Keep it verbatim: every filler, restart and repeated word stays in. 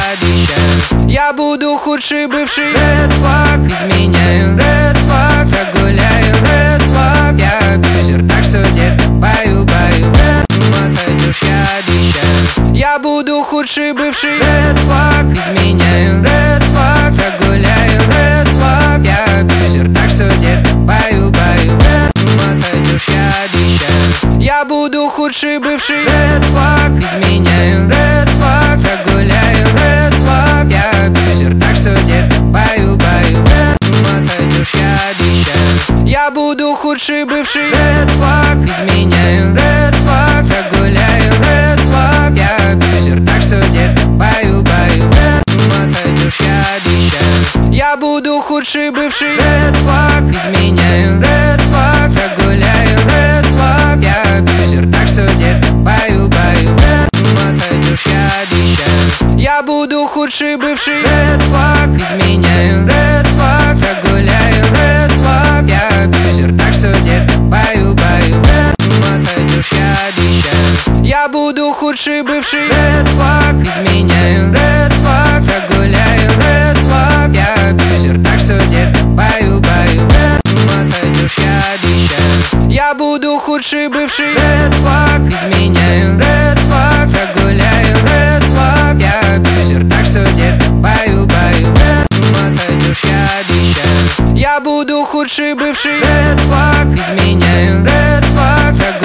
обещаю. Я буду худший бывший. Red flag, изменяю. Red flag, загуляю. Red flag, я абьюзер, так что, детка, баю-баю. С ума сойдешь, я обещаю. Я буду худший бывший. Red flag, изменяю. Red flag, загуляю. Red flag, я абьюзер, так что, детка, баю-баю. С ума сойдешь, я обещаю. Я буду худший бывший. Red flag, изменяю. Red flag, загуляю. Red flag, я абьюзер, так что, детка, баю-баю. С ума сойдешь, я обещаю. Я буду худший бывший. Red flag, изменяю. Red flag, загуляю. Red flag, я абьюзер, так что, детка, баю-баю. С ума сойдешь, я обещаю. Я буду худший бывший. Red flag, изменяю. Red flag, загуляю. Red flag, я абьюзер, так что, детка, баю-баю. С ума сойдешь, я обещаю. Я буду худший бывший. Red flag, изменяю. Red flag, загуляю. Red flag, я абьюзер, так что, детка, баю-баю. С ума сойдешь, я обещаю. Я буду худший бывший. Red flag, изменяю. Red flag, загуляю. Red flag, я абьюзер, так что, детка, баю-баю. С ума сойдешь, я обещаю. Я буду худший бывший. Red flag, изменяю. Red flag, загуляю. Red flag, я абьюзер, так что, детка, баю-баю. С ума сойдешь, я обещаю. Я буду худший бывший. Red flag, изменяю. Red flag, загуляю.